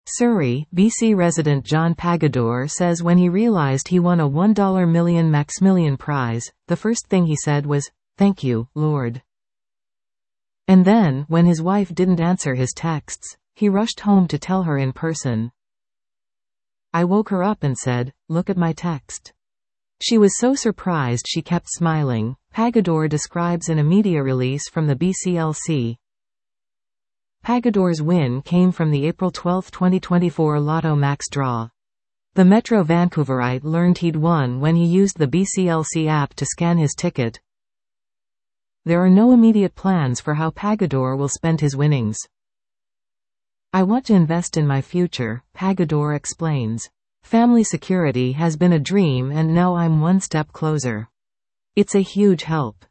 Surrey, BC resident John Pagador says when he realized he won a $1 million Maximilian Prize, the first thing he said was, "Thank you, Lord." And then, when his wife didn't answer his texts, he rushed home to tell her in person. "I woke her up and said, 'Look at my text.' She was so surprised she kept smiling," Pagador describes in a media release from the BCLC. Pagador's win came from the April 12, 2024 Lotto Max draw. The Metro Vancouverite learned he'd won when he used the BCLC app to scan his ticket. There are no immediate plans for how Pagador will spend his winnings. "I want to invest in my future," Pagador explains. "Family security has been a dream and now I'm one step closer. It's a huge help."